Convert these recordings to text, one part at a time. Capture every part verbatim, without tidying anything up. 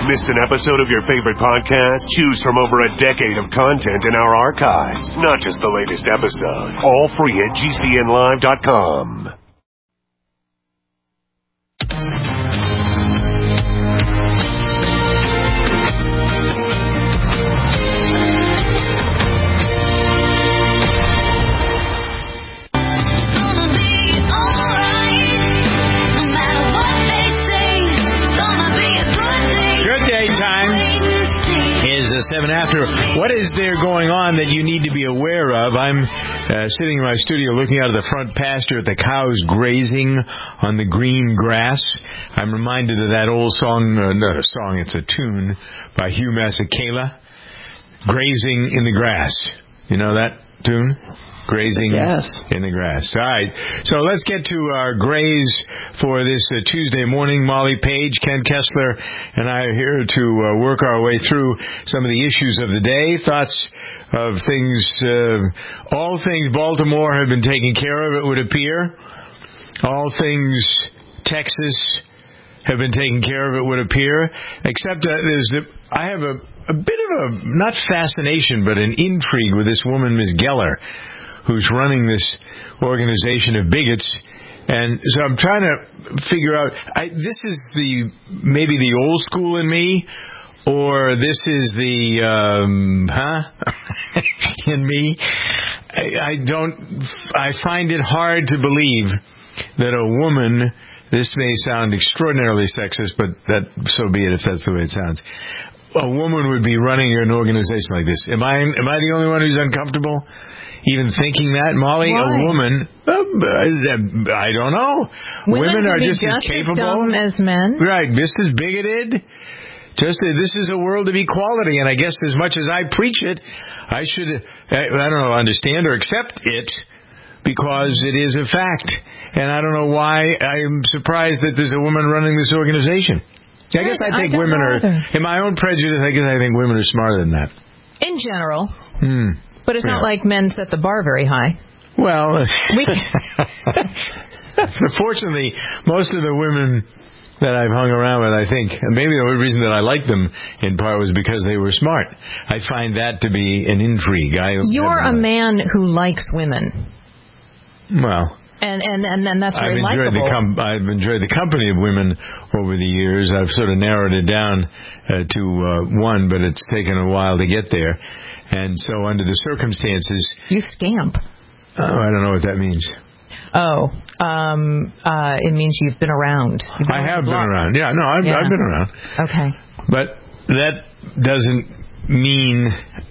Missed an episode of your favorite podcast? Choose from over a decade of content in our archives, not just the latest episode. All free at G C N live dot com. Seven after. What is there going on that you need to be aware of? I'm uh, sitting in my studio looking out of the front pasture at the cows grazing on the green grass. I'm reminded of that old song, uh, not a song, it's a tune by Hugh Masekela, Grazing in the Grass. You know that tune? Grazing yes. in the grass. All right. So let's get to our graze for this uh, Tuesday morning. Molly Page, Ken Kessler, and I are here to uh, work our way through some of the issues of the day. Thoughts of things, uh, all things Baltimore have been taken care of, it would appear. All things Texas have been taken care of, it would appear. Except that there's the, I have a, a bit of a, not fascination, but an intrigue with this woman, Miz Geller, who's running this organization of bigots. And so I'm trying to figure out, I, this is the maybe the old school in me, or this is the, um, huh, in me. I, I don't, I find it hard to believe that a woman, this may sound extraordinarily sexist, but that so be it if that's the way it sounds, a woman would be running an organization like this. Am I, am I the only one who's uncomfortable even thinking that, Molly? Why? A woman, uh, I don't know. Women, Women are be just, just as capable as dumb as men. Right, just as bigoted. Just that this is a world of equality, and I guess as much as I preach it, I should, I, I don't know, understand or accept it because it is a fact. And I don't know why I'm surprised that there's a woman running this organization. I guess I think I women are, either. in my own prejudice, I guess I think women are smarter than that. In general. Hmm. But it's Yeah. not like men set the bar very high. Well, We fortunately, most of the women that I've hung around with, I think, and maybe the only reason that I liked them in part was because they were smart. I find that to be an intrigue. I You're a man who likes women. Well, And and and, and that's very I've enjoyed likable. the com- I've enjoyed the company of women over the years. I've sort of narrowed it down uh, to uh, one, but it's taken a while to get there. And so, under the circumstances, You scamp. oh, I don't know what that means. Oh, um, uh, it means you've been around. You've been I around have the been block. around. Yeah, no, I've, Yeah. I've been around. Okay. But that doesn't mean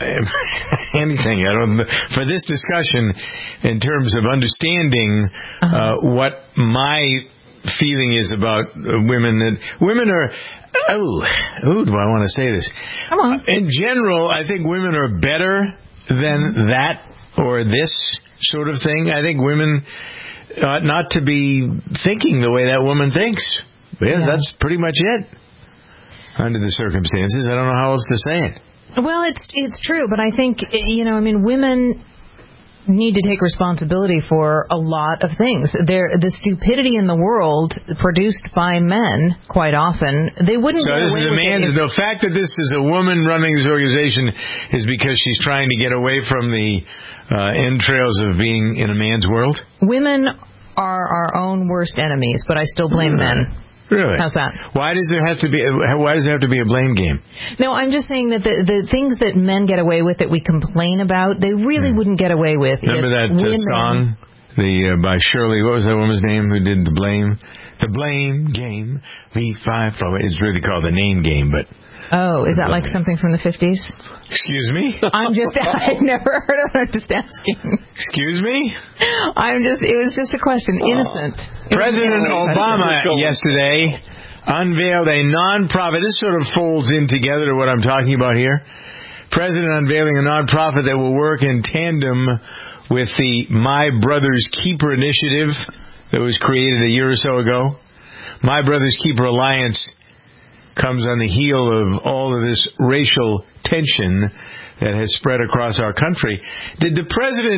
anything. I don't. For this discussion, in terms of understanding Uh-huh. uh, what my feeling is about uh, women, that women are. Oh, who do I want to say this? Come on. In general, I think women are better than that or this sort of thing. I think women ought not to be thinking the way that woman thinks. Yeah, Yeah. that's pretty much it. Under the circumstances, I don't know how else to say it. Well, it's it's true, but I think, you know, I mean, women need to take responsibility for a lot of things. They're, the stupidity in the world produced by men, quite often, they wouldn't So get this away is a with man's. it if- The fact that this is a woman running this organization is because she's trying to get away from the uh, entrails of being in a man's world. Women are our own worst enemies, but I still blame men. Really? How's that? Why does there have to be? Why does there have to be a blame game? No, I'm just saying that the the things that men get away with that we complain about, they really wouldn't get away with. Remember if that uh, women, song, the uh, by Shirley? What was that woman's name who did the blame? The blame game. V five. It's really called the name game, but. Oh, is that like something from the fifties? Excuse me? I'm just, I've never heard of it. I'm just asking. Excuse me? I'm just, it was just a question. Innocent. President Innocent. Obama yesterday unveiled a non-profit. This sort of folds in together to what I'm talking about here. President unveiling a non-profit that will work in tandem with the My Brother's Keeper initiative that was created a year or so ago. My Brother's Keeper Alliance comes on the heel of all of this racial tension that has spread across our country. Did the president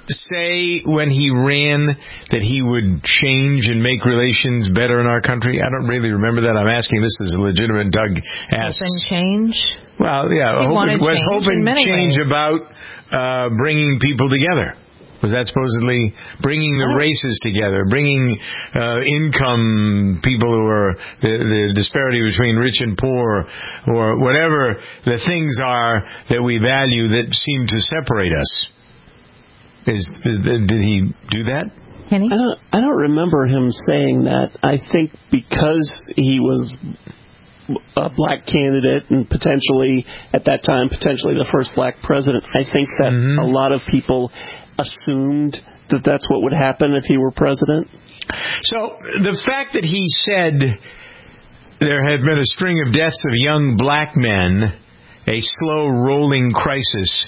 say when he ran that he would change and make relations better in our country? I don't really remember that. I'm asking this as a legitimate Doug asks. Hoping change? Well, yeah, he hoping, was change hoping change ways. about uh, bringing people together. Was that supposedly bringing the races together, bringing uh, income people who are, the, the disparity between rich and poor, or whatever the things are that we value that seem to separate us? Is, is did he do that? Kenny? I don't, I don't remember him saying that. I think because he was a black candidate and potentially, at that time, potentially the first black president, I think that mm-hmm. a lot of people assumed that that's what would happen if he were president. So the fact that he said there had been a string of deaths of young black men, a slow rolling crisis,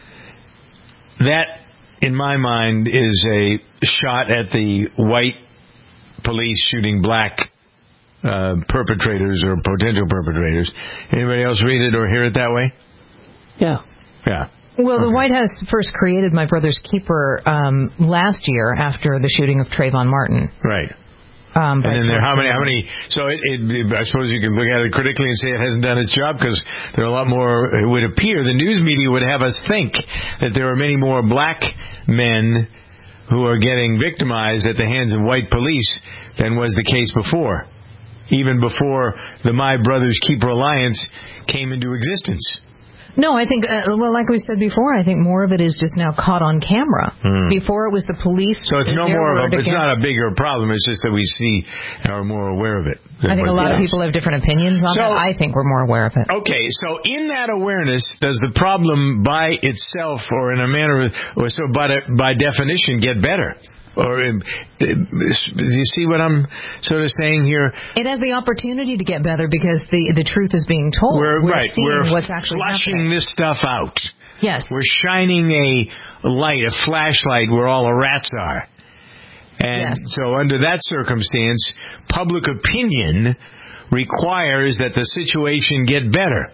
that, in my mind, is a shot at the white police shooting black uh, perpetrators or potential perpetrators. Anybody else read it or hear it that way? Yeah. Yeah. Well, the okay. White House first created My Brother's Keeper um, last year after the shooting of Trayvon Martin. Right. Um, and then there, how many, how many, so it, it, I suppose you could look at it critically and say it hasn't done its job because there are a lot more, it would appear, the news media would have us think that there are many more black men who are getting victimized at the hands of white police than was the case before, even before the My Brother's Keeper Alliance came into existence. No, I think, uh, well, like we said before, I think more of it is just now caught on camera. Hmm. Before it was the police. So it's no more of a, it's not a bigger problem, it's just that we see and are more aware of it. I think a lot of people have different opinions on so, that. I think we're more aware of it. Okay, so in that awareness, does the problem by itself or in a manner, or so by, by definition, get better? Or do you see what I'm sort of saying here? It has the opportunity to get better because the the truth is being told. We're, We're right. seeing We're what's actually flushing happening. this stuff out. Yes. We're shining a light, a flashlight where all the rats are. And yes. so under that circumstance, public opinion requires that the situation get better.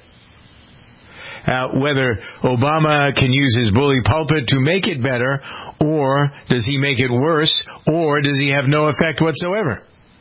Uh, whether Obama can use his bully pulpit to make it better, or does he make it worse, or does he have no effect whatsoever?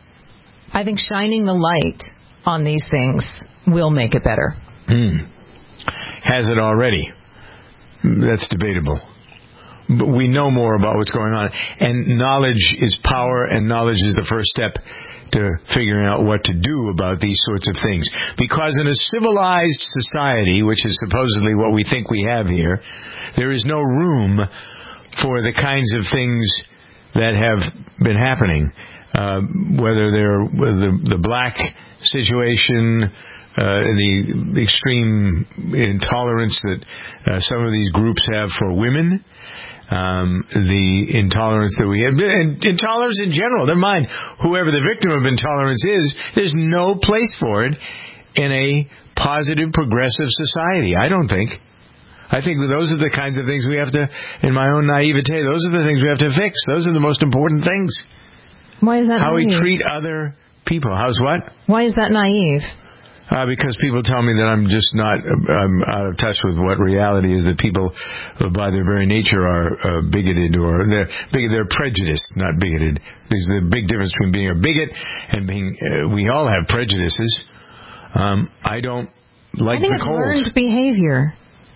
I think shining the light on these things will make it better. Hmm. Has it already? That's debatable. But we know more about what's going on. And knowledge is power, and knowledge is the first step to figuring out what to do about these sorts of things. Because in a civilized society, which is supposedly what we think we have here, there is no room for the kinds of things that have been happening. Uh, whether they're the, the black situation, uh, the, the extreme intolerance that uh, some of these groups have for women, Um, the intolerance that we have, and intolerance in general, never mind whoever the victim of intolerance is, there's no place for it in a positive, progressive society, I don't think. I think those are the kinds of things we have to, in my own naivete, those are the things we have to fix. Those are the most important things. Why is that How naive? we treat other people. How's what? Why is that naive? Uh, because people tell me that I'm just not I'm out of touch with what reality is, that people, uh, by their very nature, are uh, bigoted, or they're bigoted, they're prejudiced, not bigoted. There's a big difference between being a bigot and being, uh, we all have prejudices. Um, I don't like I think the it's cold. learned behavior.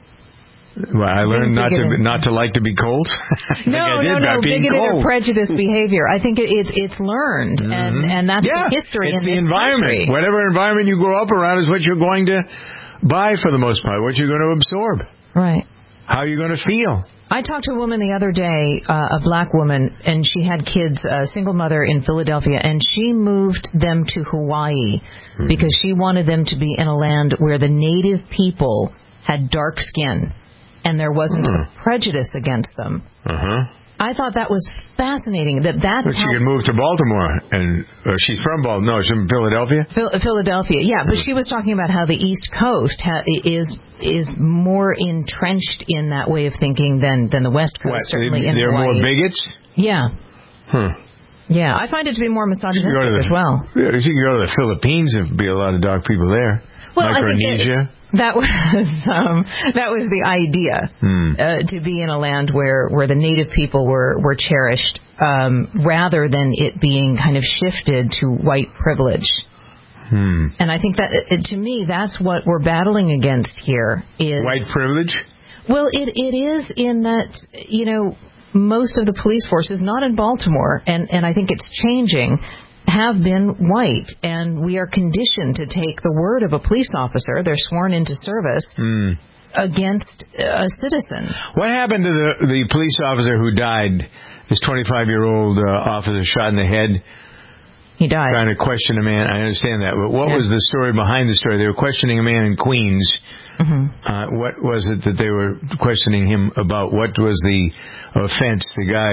Well, I learned not to not to like to be cold. No, I did no, no, bigoted cold. or prejudiced behavior. I think it, it, it's learned, mm-hmm. and and that's yeah, the history. It's in the this environment. country. Whatever environment you grow up around is what you're going to buy for the most part. What you're going to absorb. Right. How you're going to feel. I talked to a woman the other day, uh, a black woman, and she had kids, a single mother in Philadelphia, and she moved them to Hawaii mm-hmm. because she wanted them to be in a land where the native people had dark skin. And there wasn't uh-huh. a prejudice against them. Uh-huh. I thought that was fascinating. That that's but she how could move to Baltimore, and uh, she's from Baltimore. No, she's from Philadelphia. Phil- Philadelphia, yeah. But she was talking about how the East Coast ha- is is more entrenched in that way of thinking than than the West Coast. What? Certainly, they, in they're Hawaii. more bigots. Yeah. Huh. Yeah, I find it to be more misogynistic the, as well. Yeah, you can go to the Philippines and be a lot of dark people there. Well, Micronesia? I think that, that was um, that was the idea, hmm. uh, to be in a land where, where the native people were, were cherished, um, rather than it being kind of shifted to white privilege. Hmm. And I think that, to me, that's what we're battling against here. Is white privilege? Well, it it is in that, you know, most of the police forces, not in Baltimore, and, and I think it's changing, have been white, and we are conditioned to take the word of a police officer, they're sworn into service, mm. against a citizen. What happened to the, the police officer who died, this twenty-five-year-old uh, officer shot in the head? He died. Trying to question a man, I understand that, but what yeah. was the story behind the story? They were questioning a man in Queens. Mm-hmm. Uh, what was it that they were questioning him about? What was the offense? The guy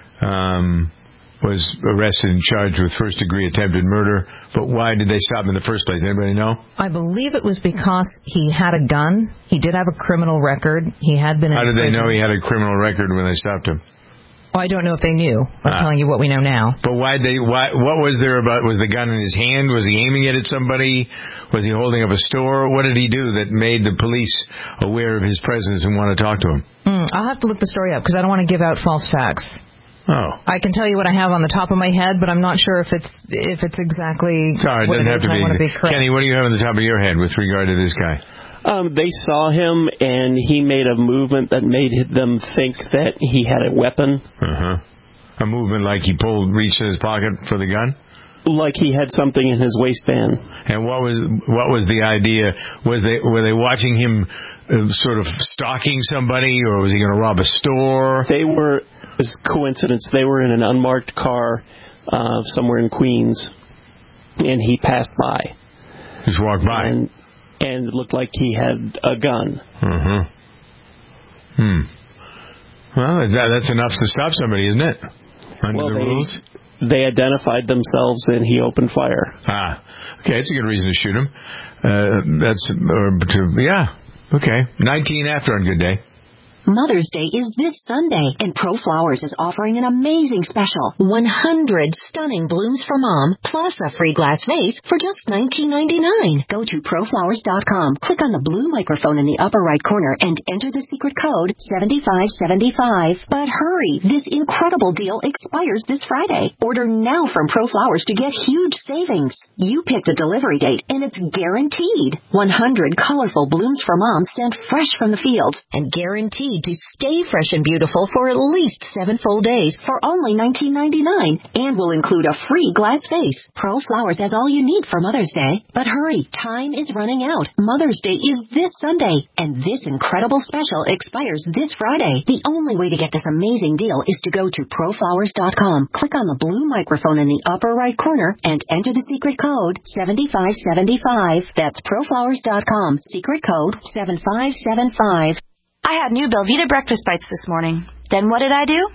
um, was arrested and charged with first-degree attempted murder, but why did they stop him in the first place? Anybody know? I believe it was because he had a gun. He did have a criminal record. He had been in How did prison. they know he had a criminal record when they stopped him? Well, I don't know if they knew. I'm ah. telling you what we know now. But why they? Why? What was there about? Was the gun in his hand? Was he aiming it at somebody? Was he holding up a store? What did he do that made the police aware of his presence and want to talk to him? Mm, I'll have to look the story up because I don't want to give out false facts. Oh. I can tell you what I have on the top of my head, but I'm not sure if it's if it's exactly. Sorry, it what doesn't it have is. to be. I want to be correct. Kenny, what do you have on the top of your head with regard to this guy? Um, they saw him, and he made a movement that made them think that he had a weapon. Uh-huh. A movement like he pulled, reached in his pocket for the gun? Like he had something in his waistband. And what was what was the idea? Was they were they watching him uh, sort of stalking somebody, or was he going to rob a store? They were, as coincidence, they were in an unmarked car uh, somewhere in Queens, and he passed by. Just walked by. And, and it looked like he had a gun. Uh-huh. Hmm. Well, that, that's enough to stop somebody, isn't it? Under well, the they, rules? They identified themselves, and he opened fire. Ah. Okay, it's a good reason to shoot him. Uh, that's, or to, yeah. Okay. nineteen after on Good Day. Mother's Day is this Sunday, and ProFlowers is offering an amazing special. one hundred stunning blooms for Mom, plus a free glass vase for just nineteen ninety-nine. Go to pro flowers dot com, click on the blue microphone in the upper right corner, and enter the secret code seventy-five seventy-five. But hurry, this incredible deal expires this Friday. Order now from ProFlowers to get huge savings. You pick the delivery date, and it's guaranteed. one hundred colorful blooms for Mom sent fresh from the fields, and guaranteed to stay fresh and beautiful for at least seven full days for only nineteen ninety-nine, and will include a free glass vase. ProFlowers has all you need for Mother's Day. But hurry, time is running out. Mother's Day is this Sunday, and this incredible special expires this Friday. The only way to get this amazing deal is to go to pro flowers dot com, click on the blue microphone in the upper right corner, and enter the secret code seventy-five seventy-five. That's pro flowers dot com, secret code seven five seven five. I had new Belvita breakfast bites this morning. Then what did I do?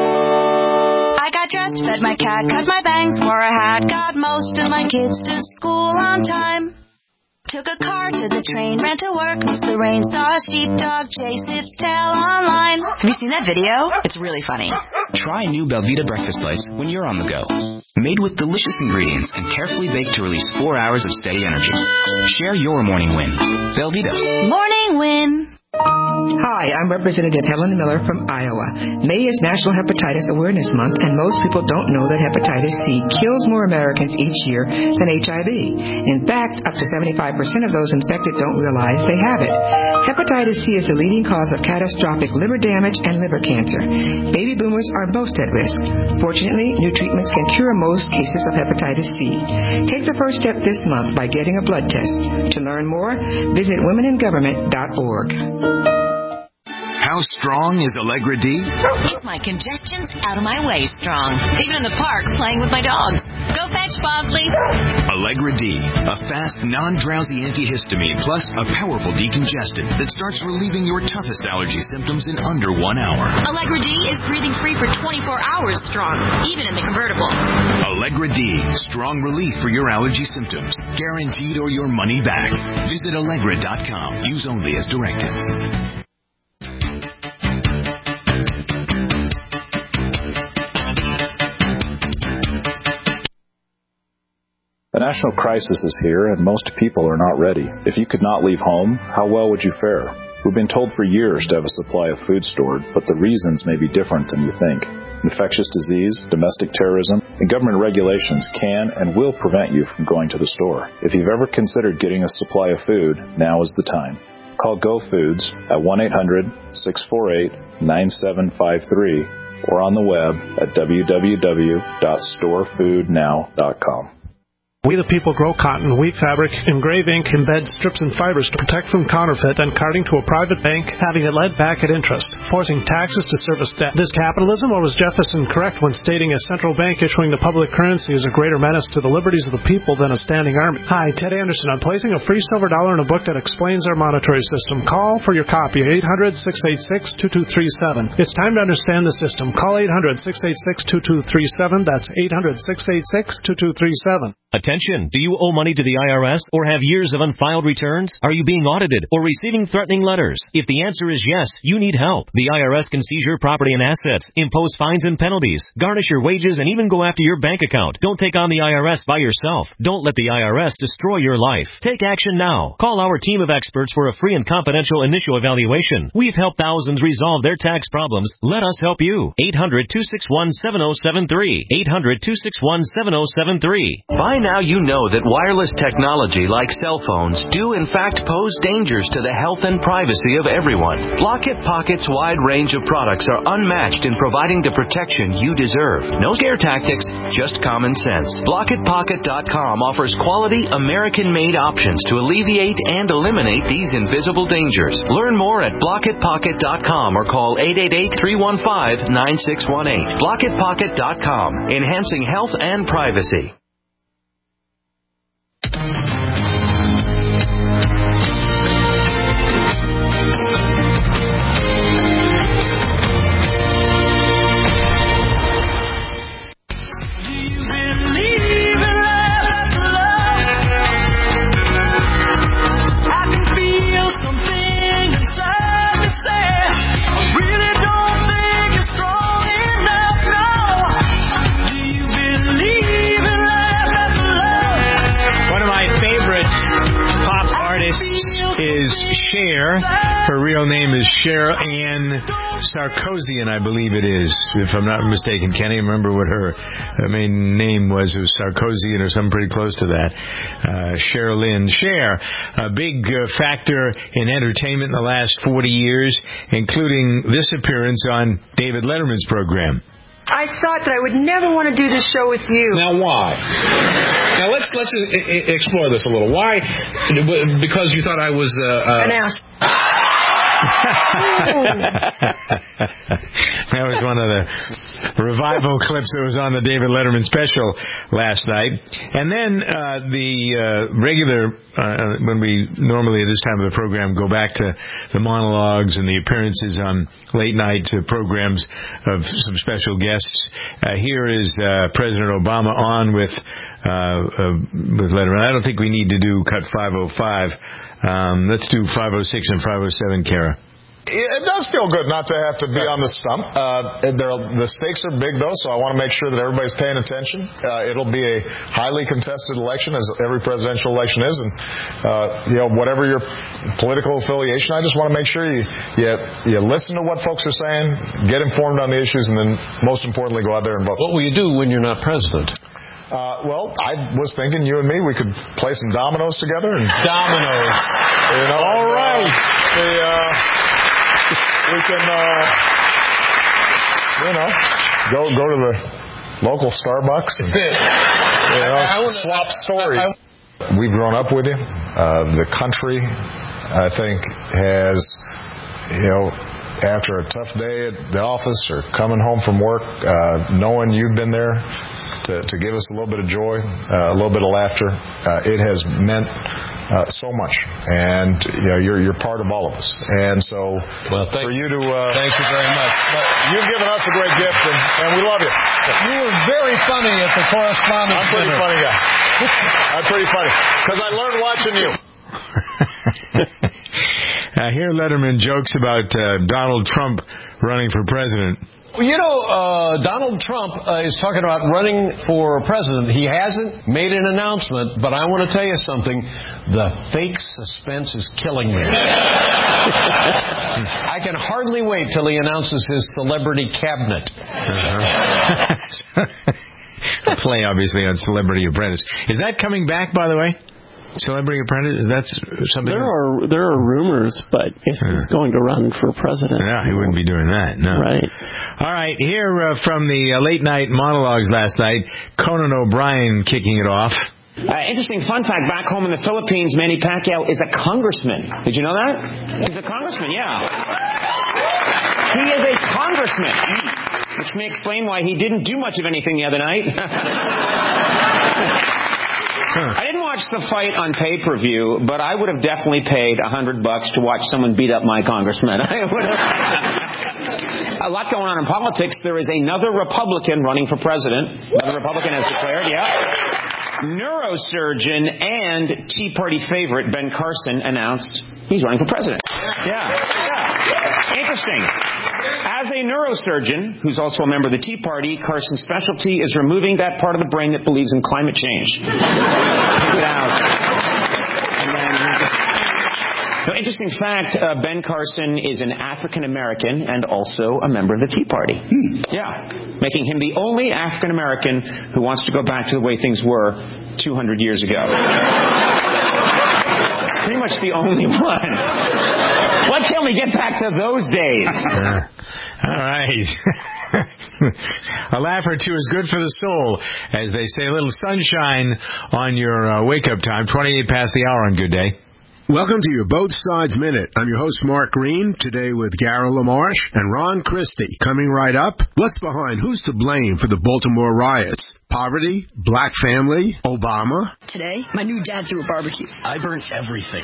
I got dressed, fed my cat, cut my bangs, wore a hat, got most of my kids to school on time. Took a car to the train, ran to work, missed the rain, saw a sheepdog chase its tail online. Have you seen that video? It's really funny. Try new Belvita breakfast bites when you're on the go. Made with delicious ingredients and carefully baked to release four hours of steady energy. Share your morning win. Belvita. Morning win. Hi, I'm Representative Helen Miller from Iowa. May is National Hepatitis Awareness Month, and most people don't know that hepatitis C kills more Americans each year than H I V. In fact, up to seventy-five percent of those infected don't realize they have it. Hepatitis C is the leading cause of catastrophic liver damage and liver cancer. Baby boomers are most at risk. Fortunately, new treatments can cure most cases of hepatitis C. Take the first step this month by getting a blood test. To learn more, visit women in government dot org. How strong is Allegra D? It's my congestion's out of my way strong. Even in the park, playing with my dog. Go fetch, Bosley. Allegra D, a fast, non-drowsy antihistamine plus a powerful decongestant that starts relieving your toughest allergy symptoms in under one hour. Allegra D is breathing free for twenty-four hours strong, even in the convertible. Allegra D, strong relief for your allergy symptoms. Guaranteed or your money back. Visit Allegra dot com. Use only as directed. A national crisis is here, and most people are not ready. If you could not leave home, how well would you fare? We've been told for years to have a supply of food stored, but the reasons may be different than you think. Infectious disease, domestic terrorism, and government regulations can and will prevent you from going to the store. If you've ever considered getting a supply of food, now is the time. Call Go Foods at one eight hundred, six four eight, nine seven five three or on the web at w w w dot store food now dot com. We the people grow cotton, weave fabric, engrave ink, embed strips and fibers to protect from counterfeit and carting to a private bank, having it led back at interest, forcing taxes to service debt. This capitalism, or was Jefferson correct when stating a central bank issuing the public currency is a greater menace to the liberties of the people than a standing army? Hi, Ted Anderson. I'm placing a free silver dollar in a book that explains our monetary system. Call for your copy, eight hundred, six eight six, two two three seven. It's time to understand the system. Call eight hundred, six eight six, two two three seven. That's eight hundred, six eight six, two two three seven. Attention! Do you owe money to the I R S or have years of unfiled returns? Are you being audited or receiving threatening letters? If the answer is yes, you need help. The I R S can seize your property and assets, impose fines and penalties, garnish your wages, and even go after your bank account. Don't take on the I R S by yourself. Don't let the I R S destroy your life. Take action now. Call our team of experts for a free and confidential initial evaluation. We've helped thousands resolve their tax problems. Let us help you. eight hundred, two six one, seven oh seven three. eight hundred, two six one, seven oh seven three. By now you know that wireless technology like cell phones do in fact pose dangers to the health and privacy of everyone. Block-It Pocket's wide range of products are unmatched in providing the protection you deserve. No scare tactics, just common sense. block it pocket dot com offers quality American-made options to alleviate and eliminate these invisible dangers. Learn more at block it pocket dot com or call eight eight eight, three one five, nine six one eight. block it pocket dot com, enhancing health and privacy. Is Cher. Her real name is Cher Ann Sarkozian, I believe it is, if I'm not mistaken. Can't even remember what her uh, main name was. It was Sarkozian or something pretty close to that. Uh, Cher Lynn. Cher, a big uh, factor in entertainment in the last forty years, including this appearance on David Letterman's program. I thought that I would never want to do this show with you. Now, why? Now, let's let's explore this a little. Why? Because you thought I was... Uh, uh... An ass. That was one of the revival clips that was on the David Letterman special last night. And then uh, the uh, regular, uh, when we normally at this time of the program go back to the monologues and the appearances on late night programs of some special guests, uh, here is uh, President Obama on with uh, uh, with Letterman. I don't think we need to do cut five oh five. Um, let's do five oh six and five oh seven, Kara. It does feel good not to have to be on the stump. Uh, the stakes are big, though, so I want to make sure that everybody's paying attention. Uh, it'll be a highly contested election, as every presidential election is, and uh, you know, whatever your political affiliation, I just want to make sure you, you you listen to what folks are saying, get informed on the issues, and then most importantly, go out there and vote. What will you do when you're not president? Uh, well, I was thinking you and me, we could play some dominoes together. And, dominoes. You know, all and, right. Uh, the, uh, we can, uh, you know, go go to the local Starbucks and, you know, I, I wanna, swap stories. I, I, We've grown up with you. Uh, the country, I think, has, you know, after a tough day at the office or coming home from work, uh, knowing you've been there to, to give us a little bit of joy, uh, a little bit of laughter, uh, it has meant uh, so much. And you know, you're you're part of all of us. And so well, thank, for you to uh, thank you very much. You've given us a great gift, and, and we love you. You were very funny at the correspondence. I'm a pretty dinner. funny guy. I'm pretty funny because I learned watching you. Uh, I hear Letterman jokes about uh, Donald Trump running for president. Well, you know, uh, Donald Trump uh, is talking about running for president. He hasn't made an announcement, but I want to tell you something. The fake suspense is killing me. I can hardly wait till he announces his celebrity cabinet. Uh-huh. Play, obviously, on Celebrity Apprentice. Is that coming back, by the way? Celebrity Apprentice? Is that something? There are there are rumors, but if yeah. he's going to run for president, yeah, he wouldn't be doing that. No. Right. All right. Here uh, from the uh, late night monologues last night, Conan O'Brien kicking it off. Uh, interesting fun fact: back home in the Philippines, Manny Pacquiao is a congressman. Did you know that? He's a congressman. Yeah. He is a congressman, which may explain why he didn't do much of anything the other night. I didn't watch the fight on pay-per-view, but I would have definitely paid a hundred bucks to watch someone beat up my congressman. I would have. A lot going on in politics. There is another Republican running for president. Another Republican has declared, yeah. Neurosurgeon and Tea Party favorite Ben Carson announced he's running for president. Yeah, yeah. Interesting. As a neurosurgeon, who's also a member of the Tea Party, Carson's specialty is removing that part of the brain that believes in climate change. Now, no, interesting fact, uh, Ben Carson is an African-American and also a member of the Tea Party. Hmm. Yeah. Making him the only African-American who wants to go back to the way things were two hundred years ago. Pretty much the only one. Why can't we get back to those days? Uh, all right. A laugh or two is good for the soul, as they say. A little sunshine on your uh, wake-up time. twenty-eight past the hour on Good Day. Welcome to your Both Sides Minute. I'm your host, Mark Green, today with Gary LaMarche and Ron Christie. Coming right up, what's behind Who's to Blame for the Baltimore riots? Poverty, black family, Obama. Today, my new dad threw a barbecue. I burnt everything.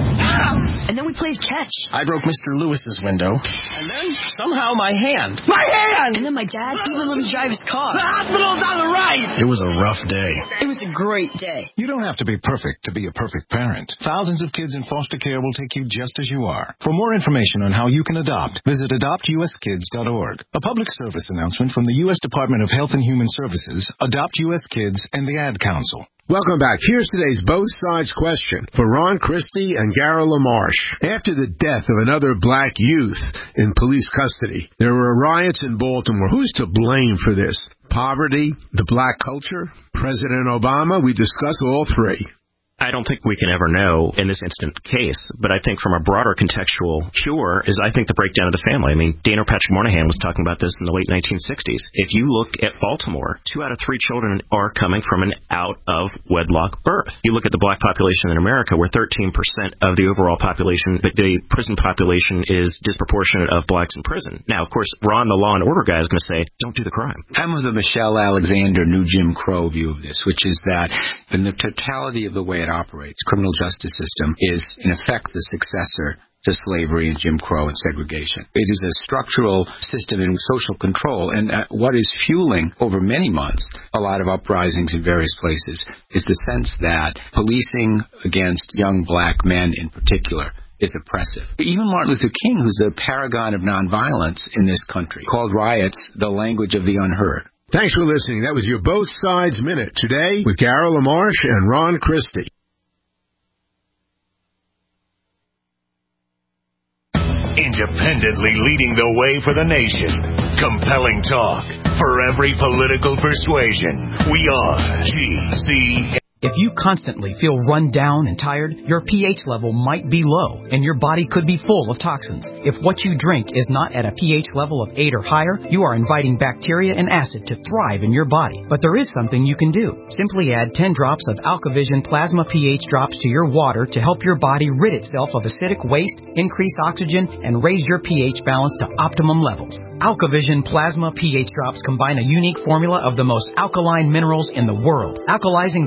And then we played catch. I broke Mister Lewis's window. And then, somehow, my hand. My hand! And then my dad even let me drive his car. The hospital's on the right! It was a rough day. It was a great day. You don't have to be perfect to be a perfect parent. Thousands of kids in foster care will take you just as you are. For more information on how you can adopt, visit adopt u s kids dot org. A public service announcement from the U S Department of Health and Human Services, Adopt U S Kids, and the Ad Council. Welcome back. Here's today's Both Sides question for Ron Christie and Gary LaMarche. After the death of another black youth in police custody, there were riots in Baltimore. Who's to blame for this? Poverty, the black culture, President Obama? We discuss all three. I don't think we can ever know in this instant case, but I think from a broader contextual cure is I think the breakdown of the family. I mean, Daniel Patrick Moynihan was talking about this in the late nineteen sixties. If you look at Baltimore, two out of three children are coming from an out-of-wedlock birth. You look at the black population in America, where thirteen percent of the overall population, but the prison population is disproportionate of blacks in prison. Now, of course, Ron, the law and order guy, is going to say, don't do the crime. I'm of the Michelle Alexander New Jim Crow view of this, which is that in the totality of the way it operates, criminal justice system is, in effect, the successor to slavery and Jim Crow and segregation. It is a structural system in social control, and uh, what is fueling over many months a lot of uprisings in various places is the sense that policing against young black men in particular is oppressive. Even Martin Luther King, who's the paragon of nonviolence in this country, called riots the language of the unheard. Thanks for listening. That was your Both Sides Minute today with Gary LaMarche and Ron Christie. Independently leading the way for the nation. Compelling talk for every political persuasion. We are G C N. If you constantly feel run down and tired, your pH level might be low, and your body could be full of toxins. If what you drink is not at a pH level of eight or higher, you are inviting bacteria and acid to thrive in your body. But there is something you can do. Simply add ten drops of AlkaVision Plasma pH drops to your water to help your body rid itself of acidic waste, increase oxygen, and raise your pH balance to optimum levels. AlkaVision Plasma pH drops combine a unique formula of the most alkaline minerals in the world, alkalizing the water you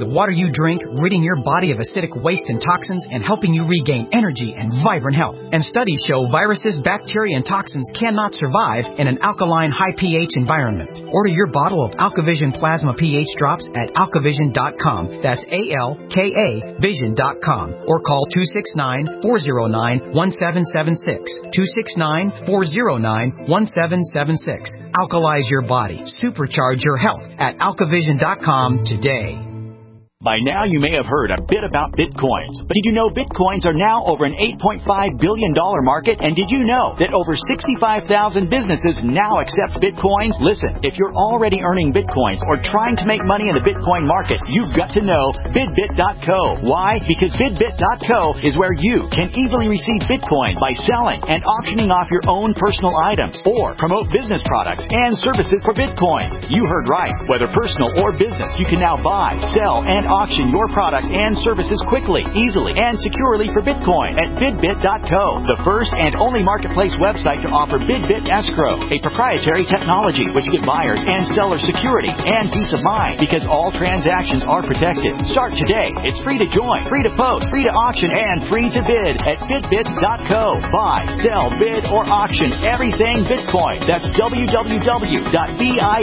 you drink, ridding your body of acidic waste and toxins, and helping you regain energy and vibrant health. And studies show viruses, bacteria, and toxins cannot survive in an alkaline, high pH environment. Order your bottle of AlkaVision Plasma pH drops at alkavision dot com. That's A L K A vision dot com. Or call two six nine, four zero nine, one seven seven six. two six nine, four zero nine, one seven seven six. Alkalize your body. Supercharge your health at alkavision dot com today. By now, you may have heard a bit about Bitcoins. But did you know Bitcoins are now over an eight point five billion dollars market? And did you know that over sixty-five thousand businesses now accept Bitcoins? Listen, if you're already earning Bitcoins or trying to make money in the Bitcoin market, you've got to know Bidbit dot co. Why? Because Bidbit dot co is where you can easily receive Bitcoin by selling and auctioning off your own personal items or promote business products and services for Bitcoins. You heard right. Whether personal or business, you can now buy, sell, and auction your products and services quickly, easily, and securely for Bitcoin at Bidbit dot co, the first and only marketplace website to offer Bidbit Escrow, a proprietary technology which gives buyers and sellers security and peace of mind because all transactions are protected. Start today. It's free to join, free to post, free to auction, and free to bid at Bidbit dot co. Buy, sell, bid, or auction everything Bitcoin. That's w w w dot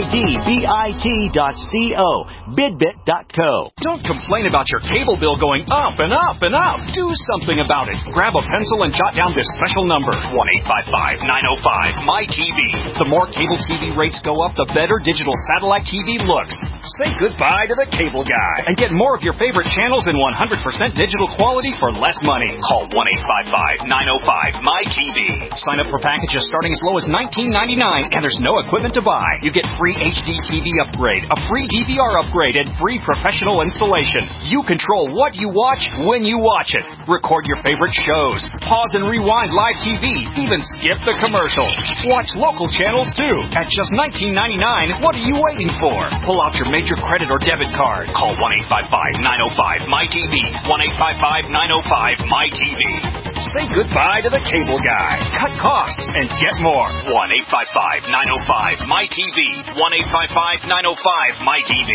bidbit dot co. Bidbit dot co. Don't complain about your cable bill going up and up and up. Do something about it. Grab a pencil and jot down this special number, one eight five five, nine oh five, M Y T V. The more cable T V rates go up, the better digital satellite T V looks. Say goodbye to the cable guy and get more of your favorite channels in one hundred percent digital quality for less money. Call one eight five five, nine oh five, M Y T V. Sign up for packages starting as low as nineteen ninety-nine, and there's no equipment to buy. You get free H D T V upgrade, a free D V R upgrade, and free professional installation. You control what you watch when you watch it. Record your favorite shows. Pause and rewind live T V. Even skip the commercials. Watch local channels too. At just nineteen ninety-nine, what are you waiting for? Pull out your major credit or debit card. Call one eight five five, nine oh five, M Y T V. one eight five five, nine oh five, M Y T V. Say goodbye to the cable guy. Cut costs and get more. one eight five five, nine oh five, M Y T V. one eight five five, nine oh five, M Y T V.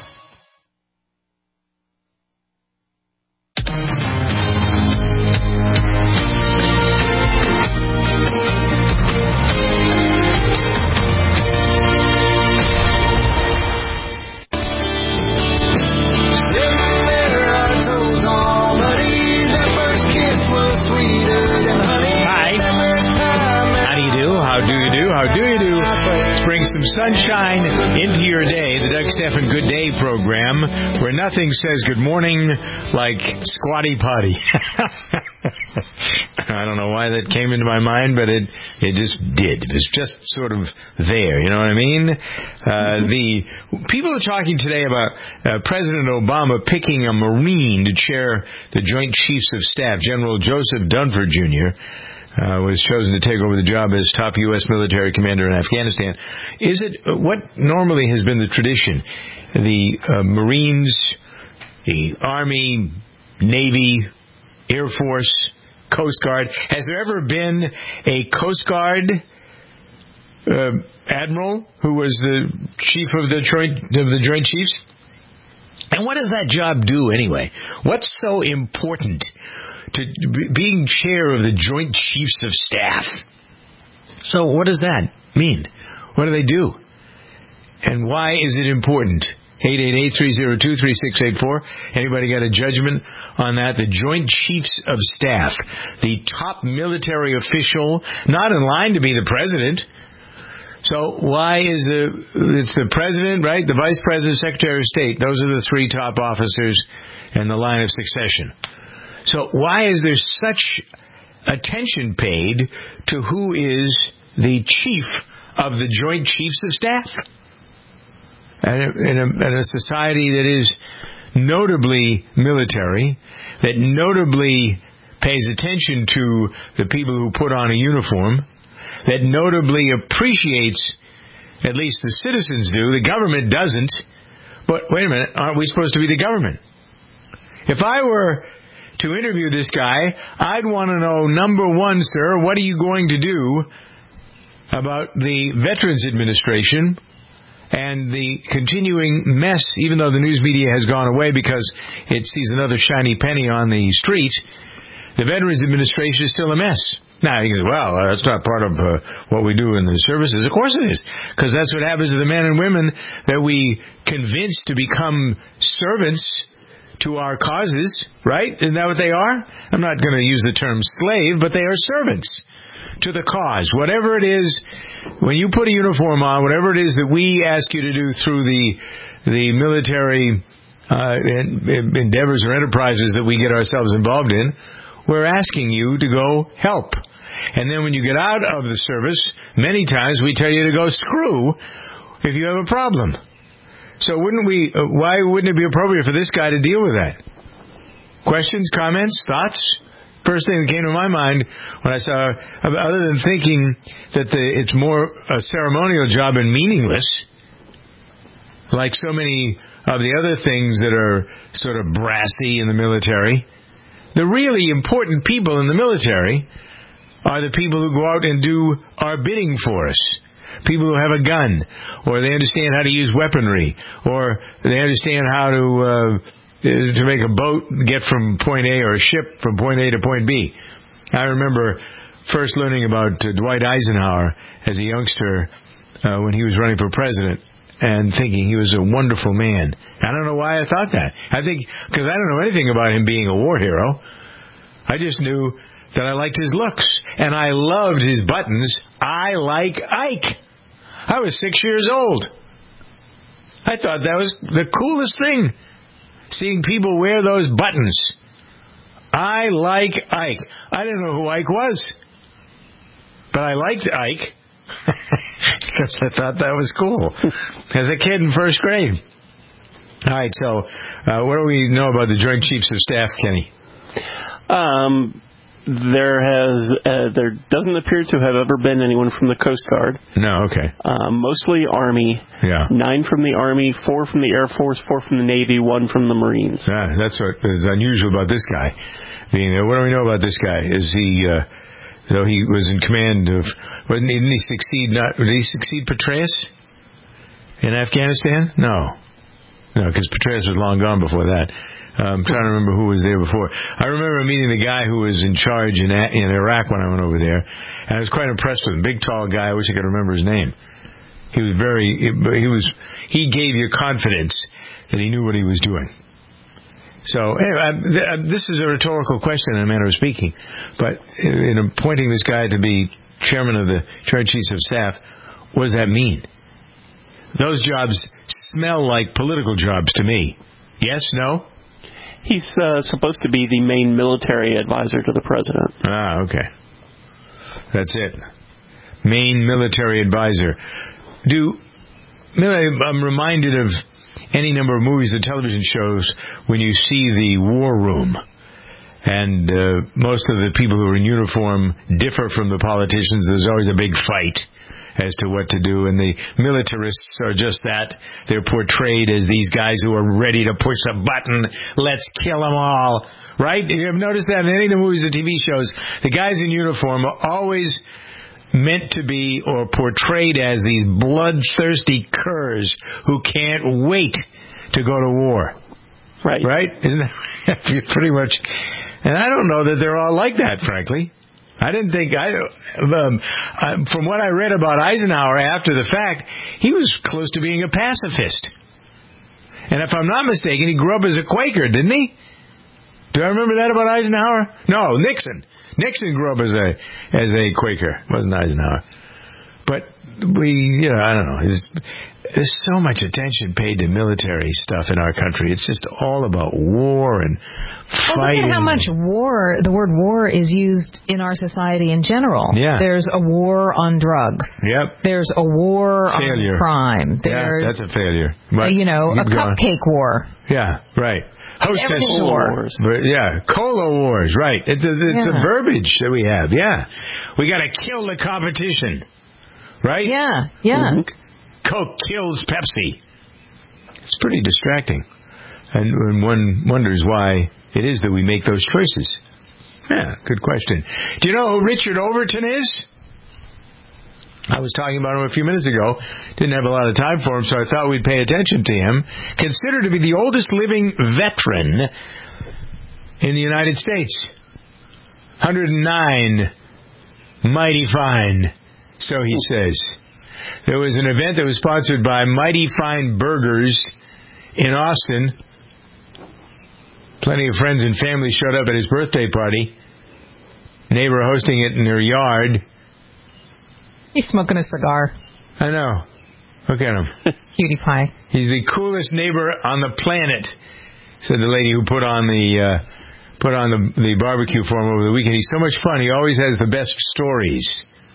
Sunshine into your day, the Doug Stephan Good Day program, where nothing says good morning like squatty potty. I don't know why that came into my mind, but it it just did. It was just sort of there, you know what I mean? Uh, the people are talking today about uh, President Obama picking a Marine to chair the Joint Chiefs of Staff. General Joseph Dunford Junior Uh, was chosen to take over the job as top U S military commander in Afghanistan. Is it uh, what normally has been the tradition? The uh, Marines, the Army, Navy, Air Force, Coast Guard. Has there ever been a Coast Guard uh, admiral who was the chief of the Joint of the Joint Chiefs? And what does that job do anyway? What's so important to being chair of the Joint Chiefs of Staff? So what does that mean? What do they do? And why is it important? eight eight eight, three oh two, three six eight four. Anybody got a judgment on that? The Joint Chiefs of Staff, the top military official, not in line to be the president. So why is the, it's the president, right? The vice president, secretary of state. Those are the three top officers in the line of succession. So why is there such attention paid to who is the chief of the Joint Chiefs of Staff? In a, in a, in a society that is notably military, that notably pays attention to the people who put on a uniform, that notably appreciates, at least the citizens do, the government doesn't. But wait a minute, aren't we supposed to be the government? If I were to interview this guy, I'd want to know, number one, sir, what are you going to do about the Veterans Administration and the continuing mess, even though the news media has gone away because it sees another shiny penny on the street, the Veterans Administration is still a mess. Now, you go, well, uh, that's not part of uh, what we do in the services. Of course it is, because that's what happens to the men and women that we convince to become servants to our causes, right? Isn't that what they are? I'm not going to use the term slave, but they are servants to the cause. Whatever it is, when you put a uniform on, whatever it is that we ask you to do through the the military uh, endeavors or enterprises that we get ourselves involved in, we're asking you to go help. And then when you get out of the service, many times we tell you to go screw if you have a problem. So wouldn't we? Uh, why wouldn't it be appropriate for this guy to deal with that? Questions, comments, thoughts? First thing that came to my mind when I saw, other than thinking that the, it's more a ceremonial job and meaningless, like so many of the other things that are sort of brassy in the military, the really important people in the military are the people who go out and do our bidding for us. People who have a gun, or they understand how to use weaponry, or they understand how to uh, to make a boat get from point A, or a ship from point A to point B. I remember first learning about uh, Dwight Eisenhower as a youngster uh, when he was running for president, and thinking he was a wonderful man. I don't know why I thought that. I think because I don't know anything about him being a war hero. I just knew that I liked his looks, and I loved his buttons. I like Ike. I was six years old. I thought that was the coolest thing, seeing people wear those buttons. I like Ike. I didn't know who Ike was, but I liked Ike because I thought that was cool as a kid in first grade. All right, so uh, what do we know about the Joint Chiefs of Staff, Kenny? Um... There has, uh, there doesn't appear to have ever been anyone from the Coast Guard. No, okay. Um, mostly Army. Yeah. Nine from the Army, four from the Air Force, four from the Navy, one from the Marines. Ah, that's what is unusual about this guy. Being there. What do we know about this guy? Is he, uh, so he was in command of, didn't he succeed, not, did he succeed Petraeus in Afghanistan? No. No, because Petraeus was long gone before that. I'm trying to remember who was there before. I remember meeting the guy who was in charge in in Iraq when I went over there, and I was quite impressed with him. Big, tall guy. I wish I could remember his name. He was very. He was. He gave you confidence that he knew what he was doing. So anyway, this is a rhetorical question in a manner of speaking, but in appointing this guy to be chairman of the Joint Chiefs of Staff, what does that mean? Those jobs smell like political jobs to me. Yes? No? He's uh, supposed to be the main military advisor to the president. Ah, okay. That's it. Main military advisor. Do I'm reminded of any number of movies and television shows when you see the war room, and uh, most of the people who are in uniform differ from the politicians. There's always a big fight as to what to do, and the militarists are just that. They're portrayed as these guys who are ready to push a button. Let's kill them all. Right? You have noticed that in any of the movies or T V shows, the guys in uniform are always meant to be or portrayed as these bloodthirsty curs who can't wait to go to war. Right. Right? Isn't that pretty much? And I don't know that they're all like that, frankly. I didn't think, I, um, uh, from what I read about Eisenhower after the fact, he was close to being a pacifist. And if I'm not mistaken, he grew up as a Quaker, didn't he? Do I remember that about Eisenhower? No, Nixon. Nixon grew up as a as a Quaker. It wasn't Eisenhower. But we, you know, I don't know. There's, there's so much attention paid to military stuff in our country. It's just all about war and well, fighting. Look at how much war, the word war is used in our society in general. Yeah. There's a war on drugs. Yep. There's a war failure. on crime. There's, yeah, that's a failure. But uh, you know, a going. cupcake war. Yeah, right. Hostess wars. Yeah, cola wars, right. It's a, it's yeah. a verbiage that we have, yeah. We got to kill the competition, right? Yeah, yeah. Mm-hmm. Coke kills Pepsi. It's pretty distracting. And, and one wonders why it is that we make those choices. Yeah, good question. Do you know who Richard Overton is? I was talking about him a few minutes ago. Didn't have a lot of time for him, so I thought we'd pay attention to him. Considered to be the oldest living veteran in the United States. one hundred nine. Mighty fine, so he says. There was an event that was sponsored by Mighty Fine Burgers in Austin. Plenty of friends and family showed up at his birthday party. Neighbor hosting it in her yard. He's smoking a cigar. I know. Look at him. Cutie pie. He's the coolest neighbor on the planet, said the lady who put on the uh, put on the, the barbecue for him over the weekend. He's so much fun. He always has the best stories.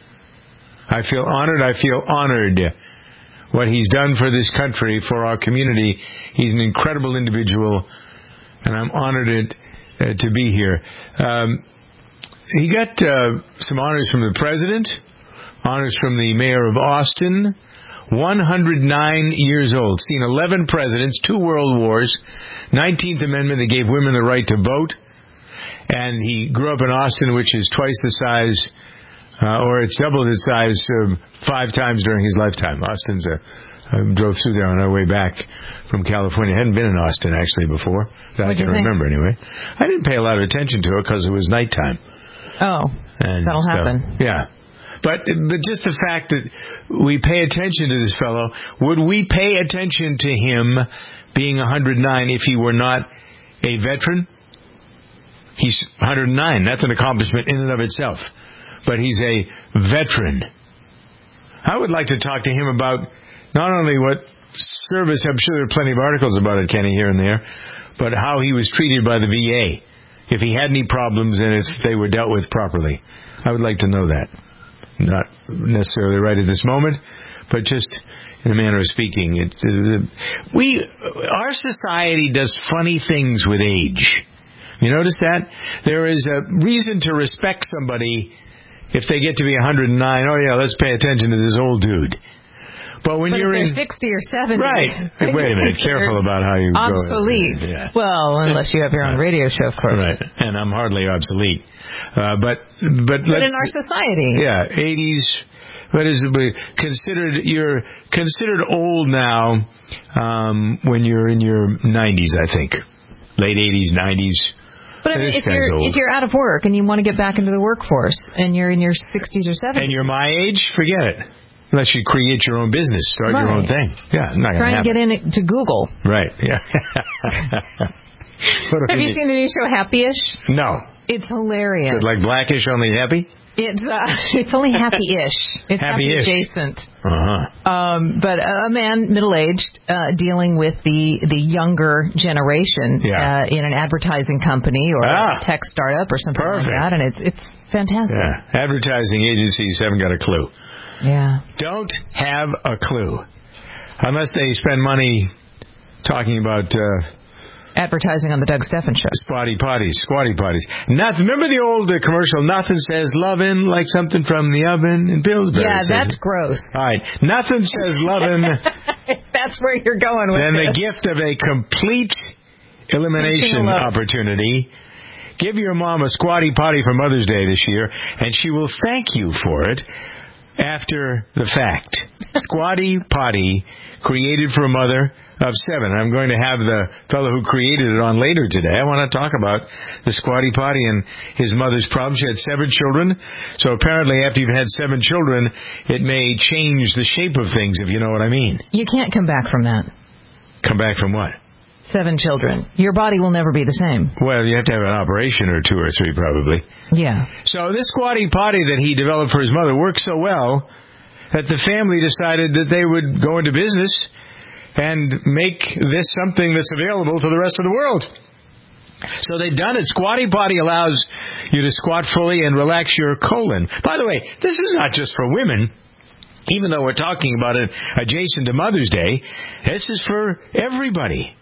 I feel honored. I feel honored. What he's done for this country, for our community. He's an incredible individual, and I'm honored it, uh, to be here. Um, he got uh, some honors from the president, honors from the mayor of Austin. one hundred nine years old, seen eleven presidents, two world wars, nineteenth Amendment that gave women the right to vote, and he grew up in Austin, which is twice the size, uh, or it's doubled its size uh, five times during his lifetime. Austin's a, I drove through there on our way back from California. I hadn't been in Austin, actually, before, that I can remember, anyway. I didn't pay a lot of attention to it because it was nighttime. Oh, and that'll so, happen. Yeah. But, but just the fact that we pay attention to this fellow, would we pay attention to him being one hundred nine if he were not a veteran? He's one hundred nine. That's an accomplishment in and of itself. But he's a veteran. I would like to talk to him about not only what service, I'm sure there are plenty of articles about it, Kenny, here and there, but how he was treated by the V A. If he had any problems and if they were dealt with properly. I would like to know that. Not necessarily right at this moment, but just in a manner of speaking. It, uh, we, our society does funny things with age. You notice that? There is a reason to respect somebody if they get to be one hundred nine. Oh, yeah, let's pay attention to this old dude. But when but you're if in they're sixty or seventy, right? Hey, wait a minute, careful about how you obsolete. go. Yeah. Well, unless you have your own radio show, of course. Right, and I'm hardly obsolete. Uh, but but But let's, in our society, yeah, eighties. What is it? Considered you're considered old now um, when you're in your nineties, I think, late eighties, nineties. But I mean, if you're old. if you're out of work and you want to get back into the workforce and you're in your sixties or seventies, and you're my age, forget it. Unless you create your own business, start right. your own thing. Yeah, not Try and get in it to Google. Right, yeah. Have you seen the new show Happy-ish? No. It's hilarious. Is it like Blackish, only happy? It's uh, it's only happy-ish. It's happy-ish. happy adjacent. Uh-huh. Um, but a man, middle-aged, uh, dealing with the, the younger generation yeah. uh, in an advertising company or ah, a tech startup or something perfect. like that, and it's it's fantastic. Yeah. Advertising agencies haven't got a clue. Yeah. Don't have a clue. Unless they spend money talking about uh, advertising on the Doug Stephan Show. Squatty potties, squatty potties. Nothing. Remember the old uh, commercial, nothing says lovin' like something from the oven in Pillsbury. Yeah, that's gross. All right. Nothing says lovin'. That's where you're going with Then this. the gift of a complete elimination opportunity. Give your mom a squatty potty for Mother's Day this year, and she will thank you for it. After the fact. Squatty potty, created for a mother of seven. I'm going to have the fellow who created it on later today. I want to talk about the squatty potty and his mother's problem. She had seven children. So apparently after you've had seven children, it may change the shape of things, if you know what I mean. You can't come back from that. Come back from what? Seven children. Your body will never be the same. Well, you have to have an operation or two or three, probably. Yeah. So this squatty potty that he developed for his mother worked so well that the family decided that they would go into business and make this something that's available to the rest of the world. So they've done it. Squatty potty allows you to squat fully and relax your colon. By the way, this is not just for women. Even though we're talking about it adjacent to Mother's Day, this is for everybody.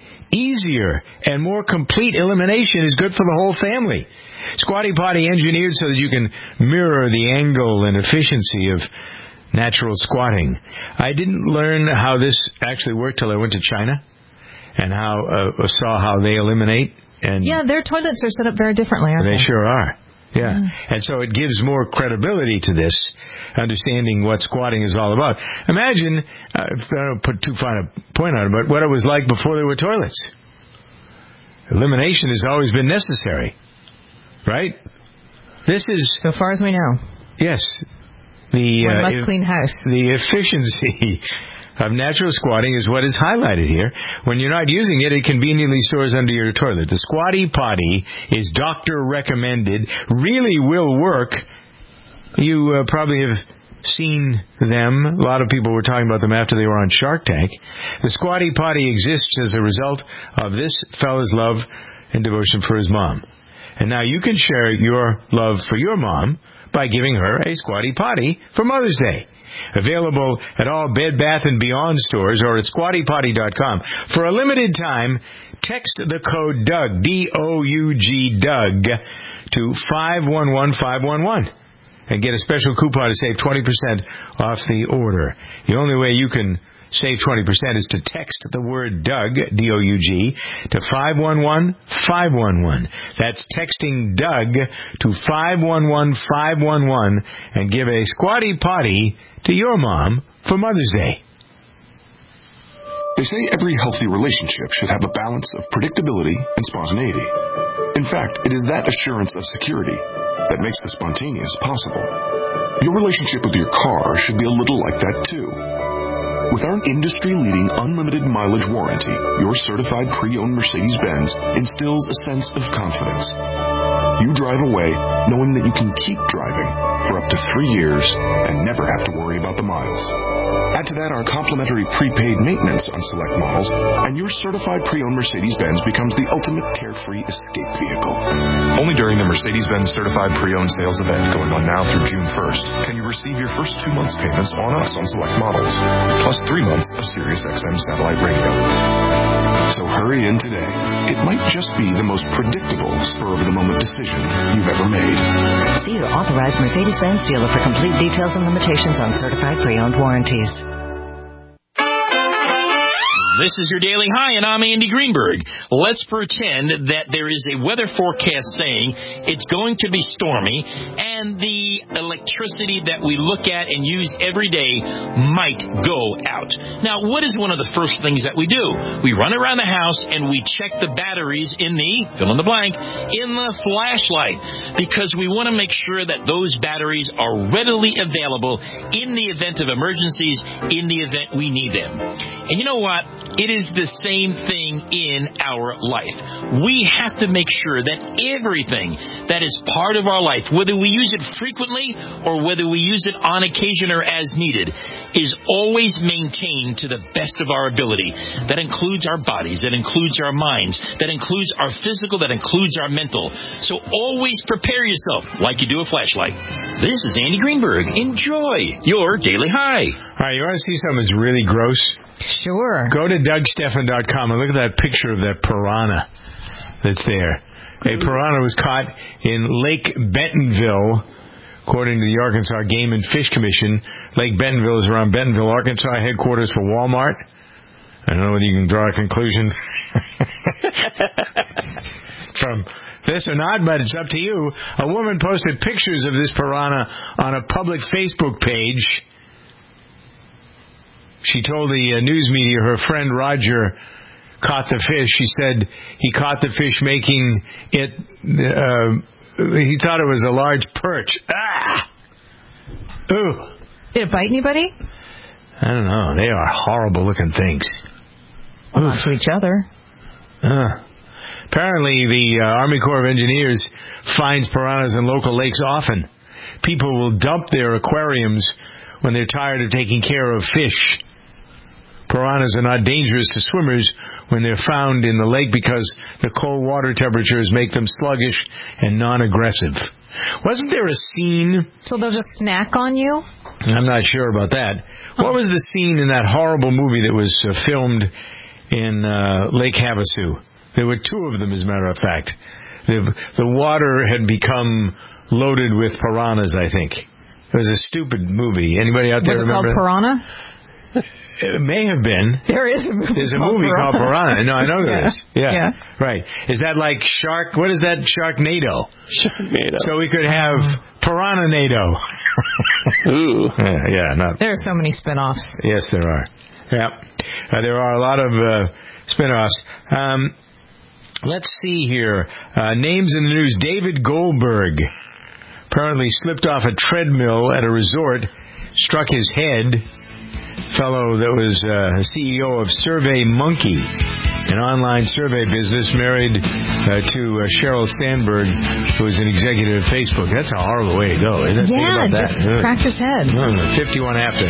Easier and more complete elimination is good for the whole family. Squatty potty engineered so that you can mirror the angle and efficiency of natural squatting. I didn't learn how this actually worked till I went to China and how uh, saw how they eliminate. And yeah, their toilets are set up very differently, aren't they? They sure are. Yeah, mm. and so it gives more credibility to this, understanding what squatting is all about. Imagine, uh, I don't put too fine a point on it, but what it was like before there were toilets. Elimination has always been necessary, right? This is... So far as we know. Yes. The, One uh, must if, clean house. The efficiency of natural squatting is what is highlighted here. When you're not using it, it conveniently stores under your toilet. The Squatty Potty is doctor recommended, really will work. You uh, probably have seen them. A lot of people were talking about them after they were on Shark Tank. The Squatty Potty exists as a result of this fella's love and devotion for his mom. And now you can share your love for your mom by giving her a Squatty Potty for Mother's Day. Available at all Bed Bath and Beyond stores or at squatty potty dot com. For a limited time, text the code Doug, D O U G, Doug, to five one one five one one and get a special coupon to save twenty percent off the order. The only way you can save twenty percent is to text the word Doug, D O U G, to five one one five one one. That's texting Doug to five one one five one one and give a Squatty Potty to your mom for Mother's Day. They say every healthy relationship should have a balance of predictability and spontaneity. In fact, it is that assurance of security that makes the spontaneous possible. Your relationship with your car should be a little like that too. With our industry-leading unlimited mileage warranty, your certified pre-owned Mercedes-Benz instills a sense of confidence. You drive away knowing that you can keep driving for up to three years and never have to worry about the miles. Add to that our complimentary prepaid maintenance on select models, and your certified pre-owned Mercedes-Benz becomes the ultimate carefree escape vehicle. Only during the Mercedes-Benz Certified Pre-Owned Sales event going on now through June first can you receive your first two months' payments on us on select models, plus three months of Sirius X M satellite radio. So hurry in today. It might just be the most predictable spur-of-the-moment decision you've ever made. See your authorized Mercedes-Benz dealer for complete details and limitations on certified pre-owned warranties. This is your Daily High, and I'm Andy Greenberg. Let's pretend that there is a weather forecast saying it's going to be stormy, and the electricity that we look at and use every day might go out. Now, what is one of the first things that we do? We run around the house and we check the batteries in the, fill in the blank, in the flashlight, because we want to make sure that those batteries are readily available in the event of emergencies, in the event we need them. And you know what? It is the same thing in our life. We have to make sure that everything that is part of our life, whether we use it frequently or whether we use it on occasion or as needed, is always maintained to the best of our ability. That includes our bodies, that includes our minds, that includes our physical, that includes our mental. So always prepare yourself like you do a flashlight. This is Andy Greenberg. Enjoy your Daily High. All right, you want to see something that's really gross? Sure. Go to Doug Stephan dot com and look at that picture of that piranha that's there. A piranha was caught in Lake Bentonville, according to the Arkansas Game and Fish Commission. Lake Bentonville is around Bentonville, Arkansas, headquarters for Walmart. I don't know whether you can draw a conclusion from this or not, but it's up to you. A woman posted pictures of this piranha on a public Facebook page. She told the uh, news media her friend Roger caught the fish. She said he caught the fish making it, uh, he thought it was a large perch. Ah! Ooh. Did it bite anybody? I don't know. They are horrible looking things. Well, not to each other. Uh. Apparently, the uh, Army Corps of Engineers finds piranhas in local lakes often. People will dump their aquariums when they're tired of taking care of fish. Piranhas are not dangerous to swimmers when they're found in the lake because the cold water temperatures make them sluggish and non-aggressive. Wasn't there a scene... So they'll just snack on you? I'm not sure about that. Oh. What was the scene in that horrible movie that was uh, filmed in uh, Lake Havasu? There were two of them, as a matter of fact. The, the water had become loaded with piranhas, I think. It was a stupid movie. Anybody out there was it remember? Was it called Piranha? it may have been. There is a movie. There's a called movie Piranha. called Piranha. No, I know there Yeah. is. Yeah. Yeah. Right. Is that like Shark? What is that? Sharknado. Sharknado. So we could have Piranha-nado. Ooh. Yeah, yeah, not. There are so many spin-offs. Yes, there are. Yeah. Uh, there are a lot of uh, spin-offs. Um, let's see here. Uh, names in the news. David Goldberg apparently slipped off a treadmill at a resort, struck his head. Fellow that was uh, C E O of Survey Monkey, an online survey business, married uh, to uh, Sheryl Sandberg, who is an executive of Facebook. That's a horrible way to go, isn't it? Think Yeah, about that. just cracked his head. Mm, fifty-one after.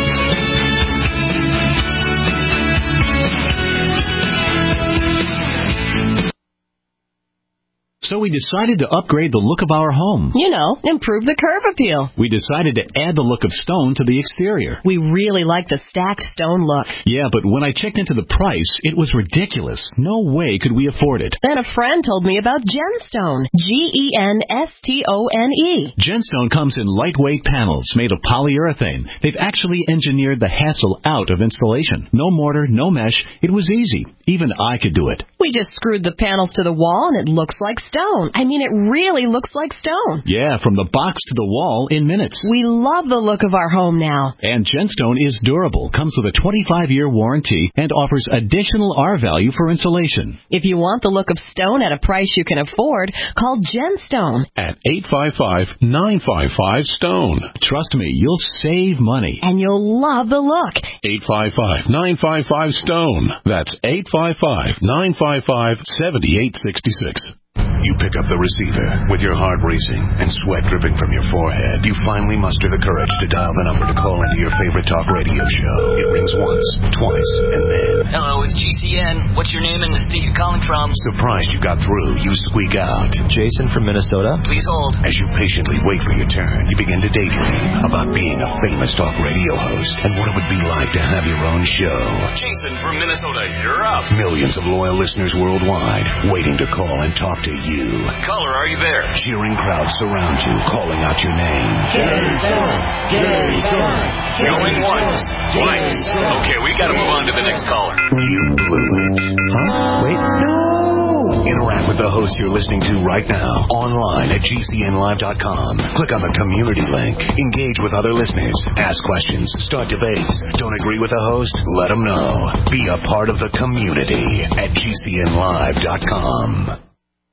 So we decided to upgrade the look of our home. You know, improve the curb appeal. We decided to add the look of stone to the exterior. We really like the stacked stone look. Yeah, but when I checked into the price, it was ridiculous. No way could we afford it. Then a friend told me about Genstone. G E N S T O N E. Genstone comes in lightweight panels made of polyurethane. They've actually engineered the hassle out of installation. No mortar, no mesh. It was easy. Even I could do it. We just screwed the panels to the wall and it looks like stone. I mean, it really looks like stone. Yeah, from the box to the wall in minutes. We love the look of our home now. And Genstone is durable, comes with a twenty-five year warranty, and offers additional R-value for insulation. If you want the look of stone at a price you can afford, call Genstone. At eight five five, nine five five, STONE. Trust me, you'll save money. And you'll love the look. eight five five, nine five five, STONE. That's eight five five, nine five five, seven eight six six. You pick up the receiver with your heart racing and sweat dripping from your forehead. You finally muster the courage to dial the number to call into your favorite talk radio show. It rings once, twice, and then... Hello, it's G C N. What's your name and the state you're calling from? Surprised you got through, you squeak out. Jason from Minnesota. Please hold. As you patiently wait for your turn, you begin to daydream about being a famous talk radio host and what it would be like to have your own show. Jason from Minnesota, you're up. Millions of loyal listeners worldwide waiting to call and talk to you. Caller, are you there? Cheering crowds surround you, calling out your name. Jason! Jason! Going once, twice. Okay, we gotta move on to the next caller. You blew it. Huh? Wait. No! Interact with the host you're listening to right now, online at G C N live dot com. Click on the community link. Engage with other listeners. Ask questions. Start debates. Don't agree with the host? Let them know. Be a part of the community at G C N live dot com.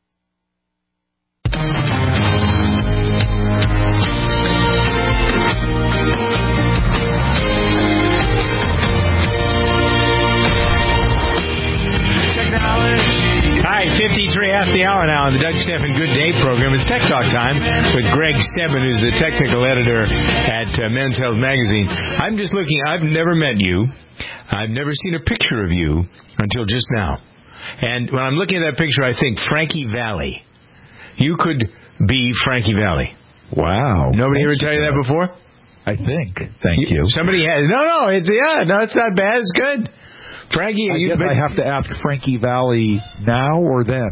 Hi, fifty-three after the hour now on the Doug Stephan Good Day program. It's Tech Talk time with Greg Stebban, who's the technical editor at uh, Men's Health Magazine. I'm just looking. I've never met you. I've never seen a picture of you until just now. And when I'm looking at that picture, I think Frankie Valli. You could be Frankie Valli. Wow. Nobody ever tell you that before? I think. Thank you. Somebody has. No, no. It's yeah. No, it's not bad. It's good. Frankie, I you, guess but, I have to ask Frankie Valli now or then?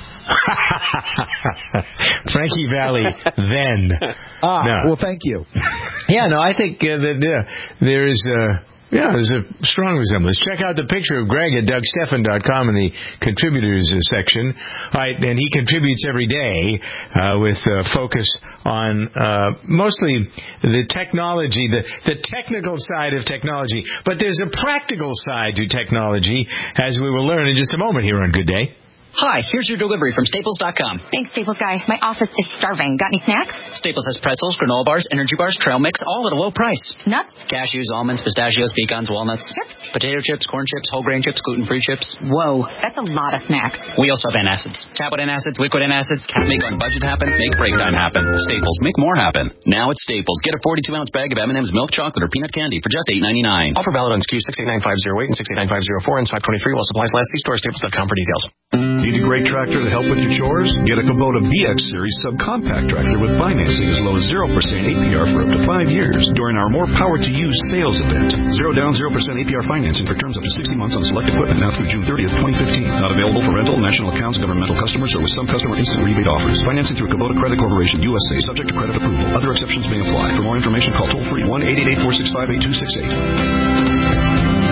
Frankie Valli then. Ah, no. well, thank you. Yeah, no, I think uh, that uh, there is uh, yeah, there's a strong resemblance. Check out the picture of Greg at Doug Stephan dot com in the contributors uh, section. All right, and he contributes every day uh, with uh, focus on uh, mostly the technology, the, the technical side of technology. But there's a practical side to technology, as we will learn in just a moment here on Good Day. Hi, here's your delivery from Staples dot com. Thanks, Staples guy. My office is starving. Got any snacks? Staples has pretzels, granola bars, energy bars, trail mix, all at a low price. Nuts? Cashews, almonds, pistachios, pecans, walnuts. Chips? Potato chips, corn chips, whole grain chips, gluten-free chips. Whoa, that's a lot of snacks. We also have antacids. Tablet antacids, liquid antacids. Make on budget happen. Make break time happen. Staples, make more happen. Now at Staples. Get a forty-two ounce bag of M and M's milk chocolate or peanut candy for just eight ninety-nine. Offer valid on S K U six eight nine five zero eight and six eight nine five zero four and five twenty-three while supplies last. See store staples dot com for details. Need a great tractor to help with your chores? Get a Kubota B X Series subcompact tractor with financing as low as zero percent A P R for up to five years during our More Power to Use sales event. Zero down, zero percent A P R financing for terms up to sixty months on select equipment now through June thirtieth, twenty fifteen. Not available for rental, national accounts, governmental customers, or with some customer instant rebate offers. Financing through Kubota Credit Corporation U S A, subject to credit approval. Other exceptions may apply. For more information, call toll free one eight eight eight, four six five, eight two six eight.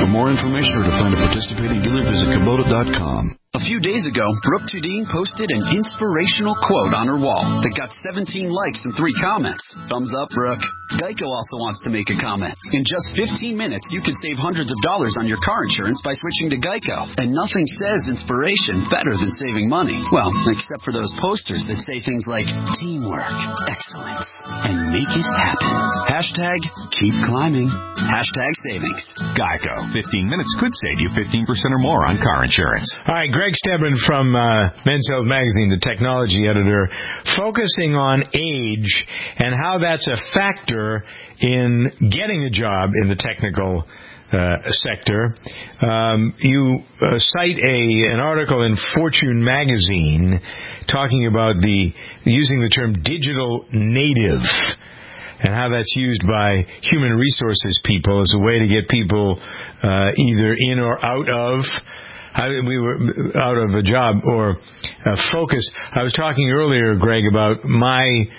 For more information or to find a participating dealer, visit Kubota dot com. A few days ago, Brooke Tudine posted an inspirational quote on her wall that got seventeen likes and three comments. Thumbs up, Brooke. Geico also wants to make a comment. In just fifteen minutes, you can save hundreds of dollars on your car insurance by switching to Geico. And nothing says inspiration better than saving money. Well, except for those posters that say things like teamwork, excellence, and make it happen. Hashtag keep climbing. Hashtag savings. Geico. fifteen minutes could save you fifteen percent or more on car insurance. All right, Greg Stedman from uh, Men's Health Magazine, the technology editor, focusing on age and how that's a factor in getting a job in the technical uh, sector. Um, you uh, cite a an article in Fortune magazine talking about the using the term digital native and how that's used by human resources people as a way to get people uh, either in or out of I, we were out of a job or a focus. I was talking earlier, Greg, about my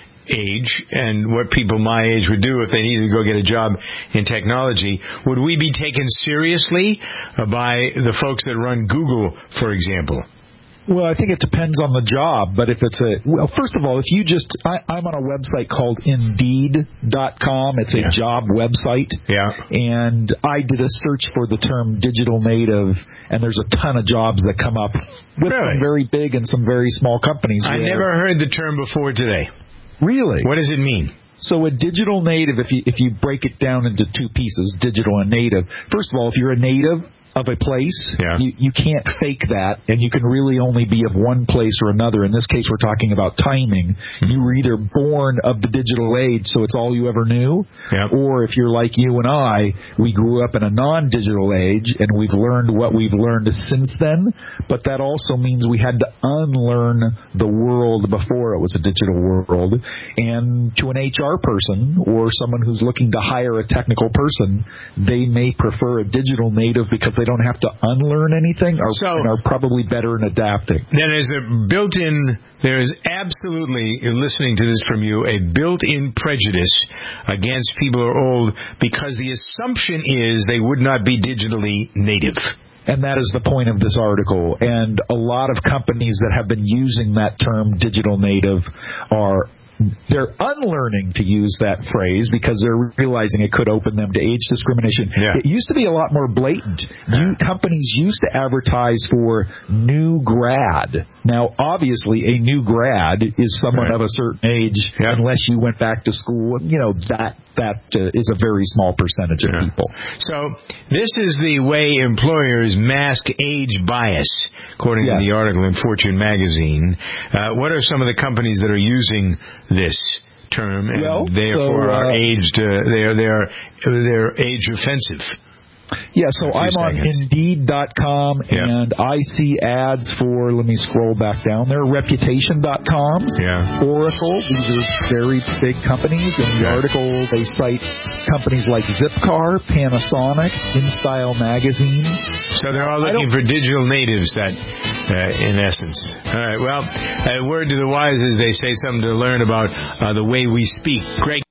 age and what people my age would do if they needed to go get a job in technology. Would we be taken seriously by the folks that run Google, for example? Well, I think it depends on the job, but if it's a, well, first of all, if you just, I, I'm on a website called Indeed dot com. It's a yeah. job website. Yeah. And I did a search for the term digital native, and there's a ton of jobs that come up with really? some very big and some very small companies. I never heard the term before today. Really? What does it mean? So a digital native, if you if you break it down into two pieces, digital and native, first of all, if you're a native of a place, yeah. you, you can't fake that, and you can really only be of one place or another. In this case, we're talking about timing. Mm-hmm. You were either born of the digital age, so it's all you ever knew, yep. or if you're like you and I, we grew up in a non-digital age, and we've learned what we've learned since then, but that also means we had to unlearn the world before it was a digital world. And to an H R person or someone who's looking to hire a technical person, they may prefer a digital native because they don't have to unlearn anything, or so, and are probably better in adapting. Then there's a built-in, there is absolutely, listening to this from you, a built-in prejudice against people who are old because the assumption is they would not be digitally native. And that is the point of this article. And a lot of companies that have been using that term digital native are they're unlearning to use that phrase because they're realizing it could open them to age discrimination. Yeah. It used to be a lot more blatant. You, companies used to advertise for new grad. Now, obviously, a new grad is someone right. of a certain age, yeah. unless you went back to school. You know, that that uh, is a very small percentage of yeah. people. So this is the way employers mask age bias, according yes. to the article in Fortune magazine. Uh, what are some of the companies that are using this term, and well, therefore so, uh, are aged? Uh, they are they are they're age offensive. Yeah, so I'm on Indeed dot com, yep. and I see ads for, let me scroll back down there, Reputation dot com, yeah. Oracle. These are very big companies. In the yeah. article, they cite companies like Zipcar, Panasonic, InStyle Magazine. So they're all looking for digital natives, that, uh, in essence. All right, well, a word to the wise is they say something to learn about uh, the way we speak. Greg.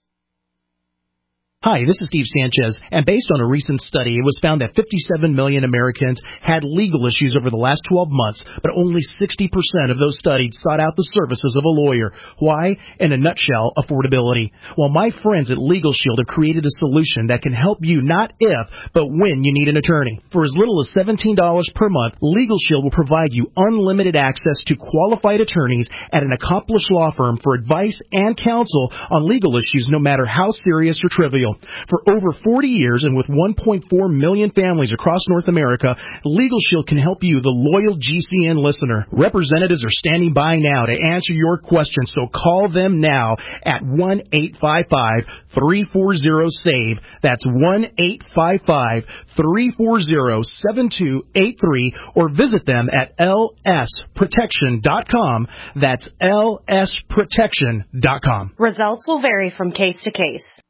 Hi, this is Steve Sanchez, and based on a recent study, it was found that fifty-seven million Americans had legal issues over the last twelve months, but only sixty percent of those studied sought out the services of a lawyer. Why? In a nutshell, affordability. Well, my friends at Legal Shield have created a solution that can help you not if, but when you need an attorney. For as little as seventeen dollars per month, Legal Shield will provide you unlimited access to qualified attorneys at an accomplished law firm for advice and counsel on legal issues, no matter how serious or trivial. For over forty years and with one point four million families across North America, Legal Shield can help you, the loyal G C N listener. Representatives are standing by now to answer your questions, so call them now at one eight five five, three four zero, S A V E. That's one eight five five, three four zero, seven two eight three, or visit them at L S protection dot com. That's L S protection dot com. Results will vary from case to case.